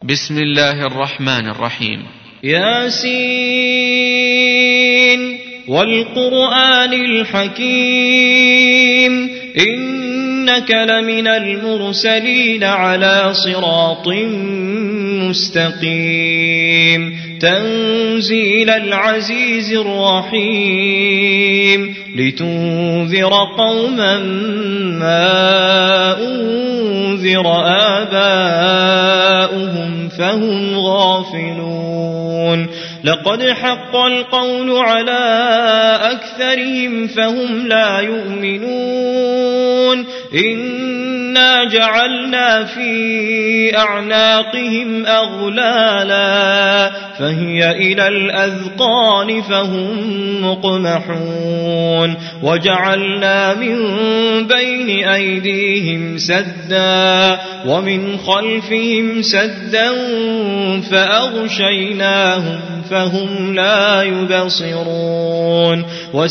بسم الله الرحمن الرحيم. ياسين والقرآن الحكيم إنك لمن المرسلين على صراط مستقيم تنزيل العزيز الرحيم لتنذر قوما ما أنذر آباؤهم فهم غافلون لقد حق القول على أكثرهم فهم لا يؤمنون إنا جعلنا في أعناقهم أغلالا فهي إلى الأذقان فهم مقمحون وجعلنا من بين أيديهم سدا ومن خلفهم سدا فأغشيناهم فهم لا يبصرون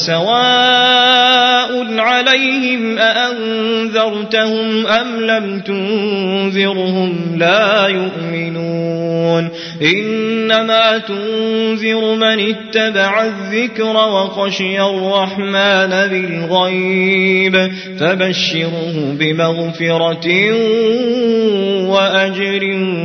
وسواء عليهم أأنذرتهم أم لم تنذرهم لا يؤمنون إنما تنذر من اتبع الذكر وخشي الرحمن بالغيب فبشره بمغفرة وأجر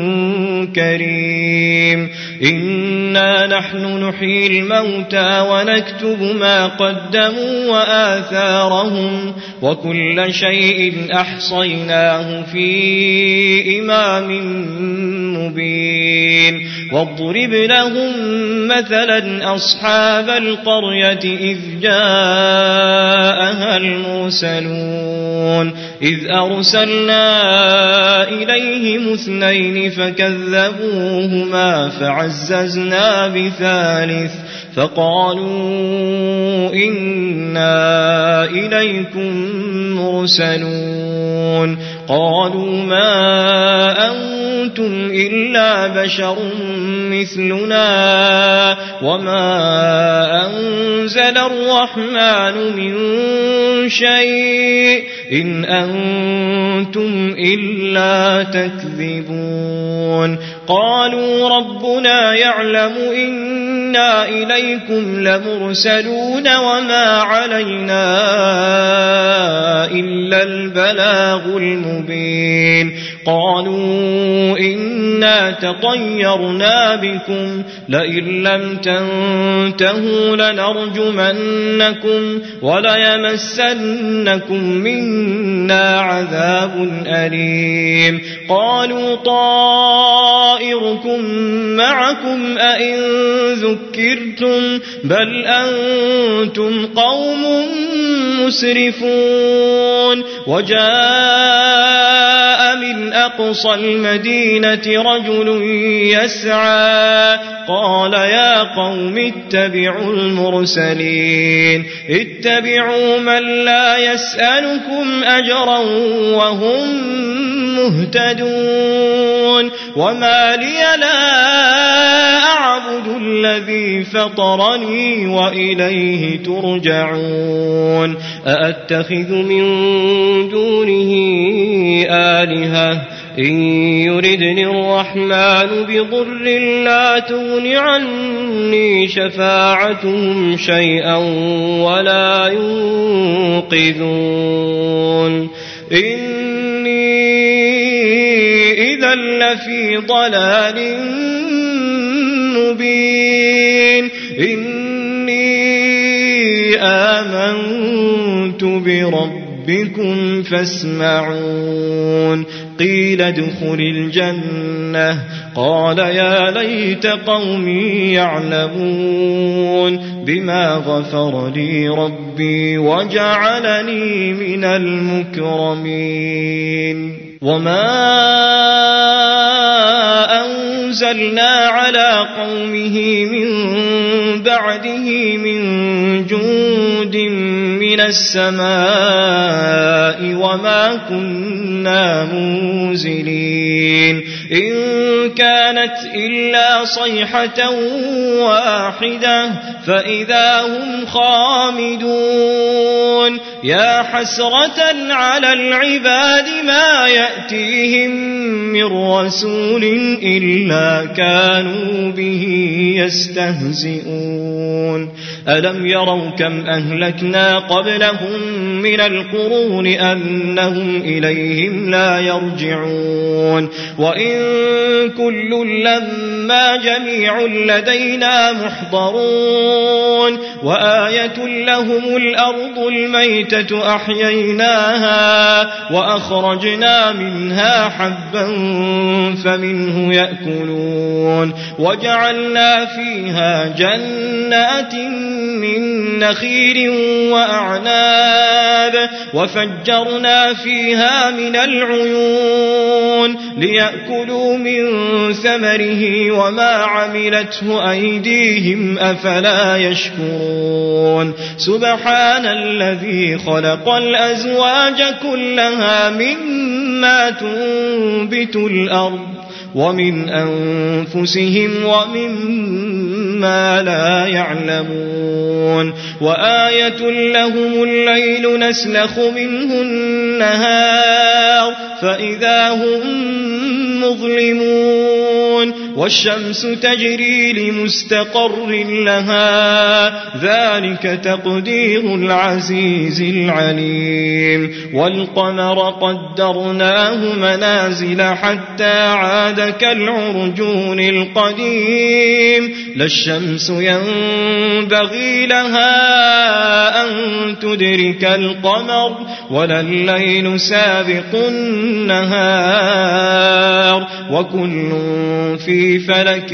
كريم إنا نحن نحيي الموتى ونكتب ما قدموا وآثارهم وكل شيء أحصيناه في إمام مبين واضرب لهم مثلا أصحاب القرية إذ جاءها المرسلون إذ أرسلنا إليهم 2 فكذبوهما فعززنا بثالث فقالوا إنا إليكم مرسلون قالوا ما أنتم إلا بشر مثلنا وما أنزل الرحمن من شيء إن أنتم إلا تكذبون قالوا ربنا يعلم إنا إليكم لمرسلون وما علينا إلا البلاغ المبين قالوا إنا تطيرنا بكم لئن لم تنتهوا لنرجمنكم وليمسنكم منا عذاب أليم قالوا طائركم معكم أئن ذكرتم بل أنتم قوم مسرفون وجاء من أقصى المدينة رجل يسعى قال يا قوم اتبعوا المرسلين اتبعوا من لا يسألكم أجرا وهم مهتدون وما لي لا أعبد الذي فطرني وإليه ترجعون أأتخذ من دونه آلهة إن يردني الرحمن بضر لا تغن عني شفاعتهم شيئا ولا ينقذون إني إذا لفي ضلال مبين إني آمنت بربكم فاسمعون قيل ادخل الجنة قال يا ليت قومي يعلمون بما غفر لي ربي وجعلني من المكرمين وما أنزلنا على قومه من بعده من جند من السماء وما كنا منزلين إن كانت إلا صيحة واحدة فإذا هم خامدون يا حسرة على العباد ما يأتيهم من رسول إلا كانوا به يستهزئون ألم يروا كم أهلكنا قبلهم من القرون أنهم إليهم لا يرجعون وإن كل لما جميع لدينا محضرون وآية لهم الأرض الميتة أحييناها وأخرجنا منها حبا فمنه يأكلون وجعلنا فيها جنات من نخيل وأعناب وفجرنا فيها من العيون ليأكلوا من ثمره وما عملته أيديهم أفلا يشكرون سبحان الذي خلق الأزواج كلها مما تنبت الأرض ومن أنفسهم ومما لا يعلمون وآية لهم الليل نسلخ منه النهار فإذا هم مظلمون والشمس تجري لمستقر لها ذلك تقدير العزيز العليم والقمر قدرناه منازل حتى عاد كالعرجون القديم لا الشمس ينبغي لها أن تدرك القمر ولا الليل سابق النهار وكل في فلك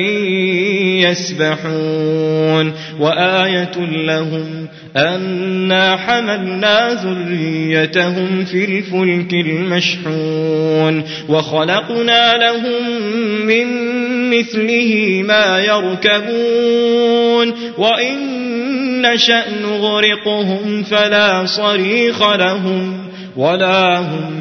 يسبحون وآية لهم أنا حملنا ذريتهم في الفلك المشحون وخلقنا لهم من مثله ما يركبون وإن نشأ نغرقهم فلا صريخ لهم ولا هم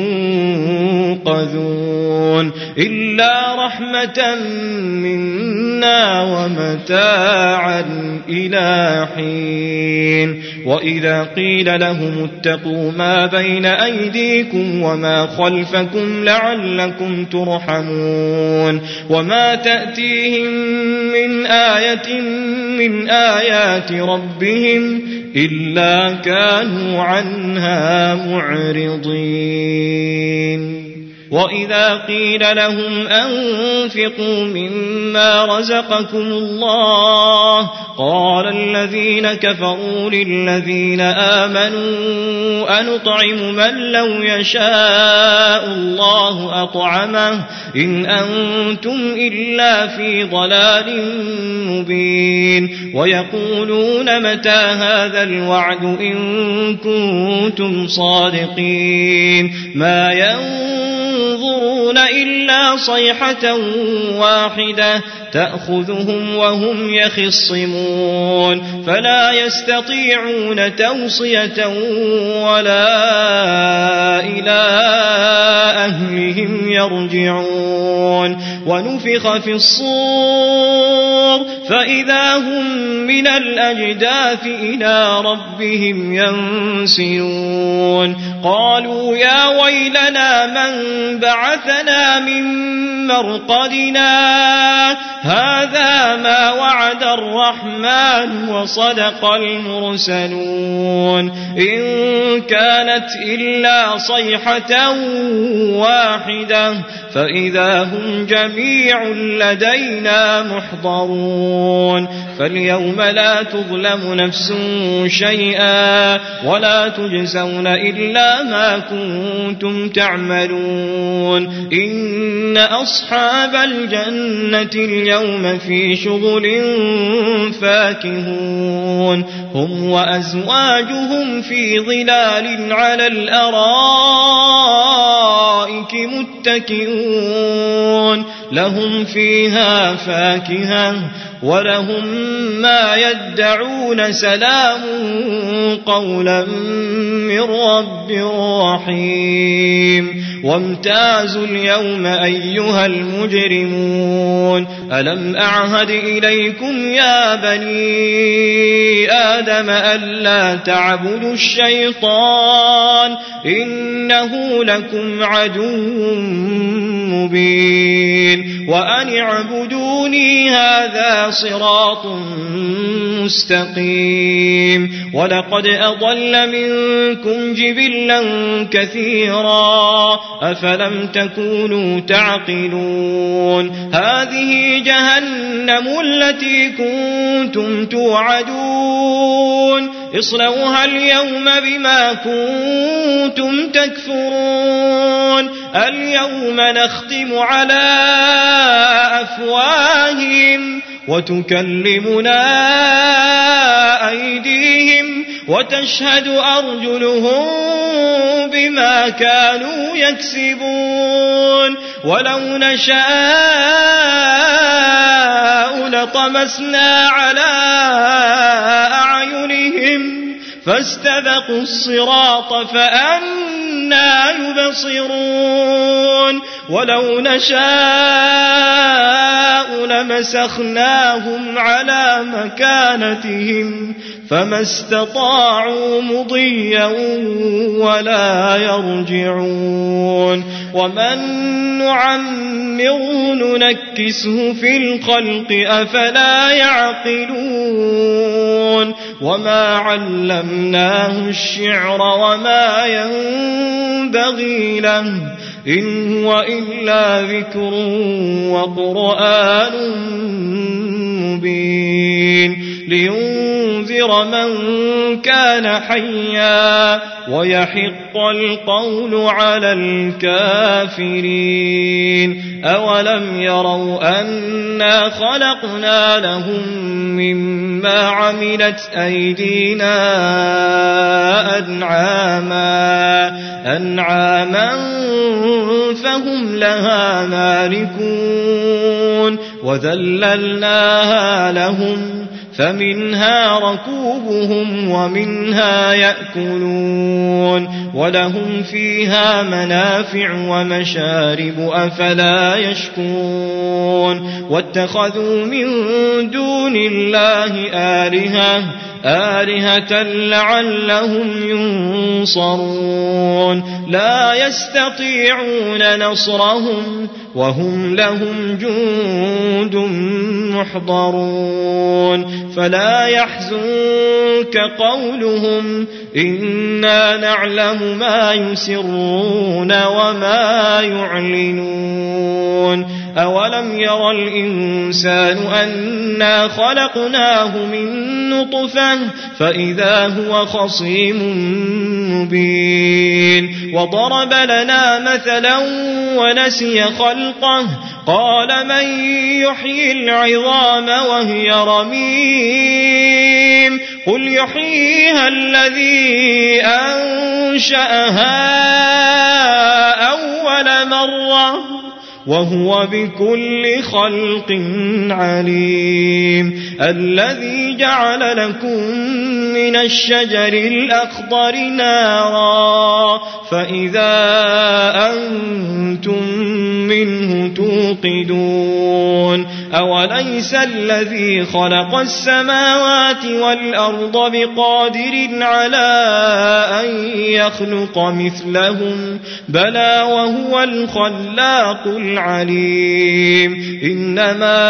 ينقذون إلا رحمة منا ومتاعا إلى حين وإذا قيل لهم اتقوا ما بين أيديكم وما خلفكم لعلكم ترحمون وما تأتيهم من آية من آيات ربهم إلا كانوا عنها معرضين وإذا قيل لهم أنفقوا مما رزقكم الله قال الذين كفروا للذين آمنوا أنطعم من لو يشاء الله أطعمه إن أنتم إلا في ضلال مبين ويقولون متى هذا الوعد إن كنتم صادقين ما ينظرون إلا صيحة واحدة تأخذهم وهم يخصمون فلا يستطيعون توصية ولا إلى أهلهم يرجعون ونفخ في الصور فإذا هم من الأجداث إلى ربهم ينسلون قالوا يا ويلنا من بعثنا من مرقدنا هذا ما وعد الرحمن وصدق المرسلون إن كانت إلا صيحة واحدة فإذا هم جميع لدينا محضرون فاليوم لا تظلم نفس شيئا ولا تجزون إلا ما كنتم تعملون إن أصحاب الجنة اليوم في شغل فاكهون هم وأزواجهم في ظلال على الأرائك متكئون لهم فيها فاكهة ولهم ما يدعون سلام قولا من رب رحيم وامتازوا اليوم أيها المجرمون ألم أعهد إليكم يا بني آدم ألا تعبدوا الشيطان إنه لكم عدو مبين وأن اعبدوني هذا صراط مستقيم ولقد أضل منكم جبلا كثيرا أفلم تكونوا تعقلون هذه جهنم التي كنتم توعدون اصلوها اليوم بما كنتم تكفرون اليوم نختم على أفواههم وتكلمنا أيديهم وتشهد أرجلهم بما كانوا يكسبون ولو نشاء لطمسنا على أعينهم فاستبقوا الصراط فأنى يبصرون ولو نشاء لمسخناهم على مكانتهم فما استطاعوا مضيا ولا يرجعون ومن نعمره ننكسه في الخلق أفلا يعقلون وما علمناه الشعر وما ينبغي له إن هو إلا ذكر وقرآن مبين لينذر من كان حيا ويحق القول على الكافرين أولم يروا أنا خلقنا لهم مما عملت أيدينا أنعاما فهم لها مالكون وذللناها لهم فمنها ركوبهم ومنها يأكلون ولهم فيها منافع ومشارب أفلا يشكرون واتخذوا من دون الله آلهة لعلهم ينصرون لا يستطيعون نصرهم وهم لهم جند محضرون فلا يحزنك قولهم إنا نعلم ما يسرون وما يعلنون أولم ير الإنسان أنا خلقناه من نطفة فإذا هو خصيم مبين وضرب لنا مثلا ونسي خلقه قال من يحيي العظام وهي رميم قل يحييها الذي أنشأها أول مرة وهو بكل خلق عليم الذي جعل لكم من الشجر الأخضر نارا فإذا أنتم منه توقدون أوليس الذي خلق السماوات والأرض بقادر على أن يخلق مثلهم بلى وهو الخلاق العليم إنما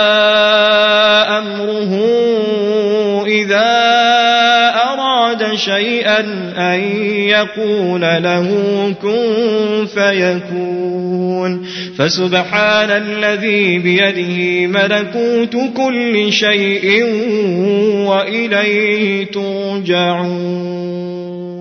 أمره إذا أراد شيئا أن يقول له كن فيكون فسبحان الذي بيده ملكوت كل شيء وإليه ترجعون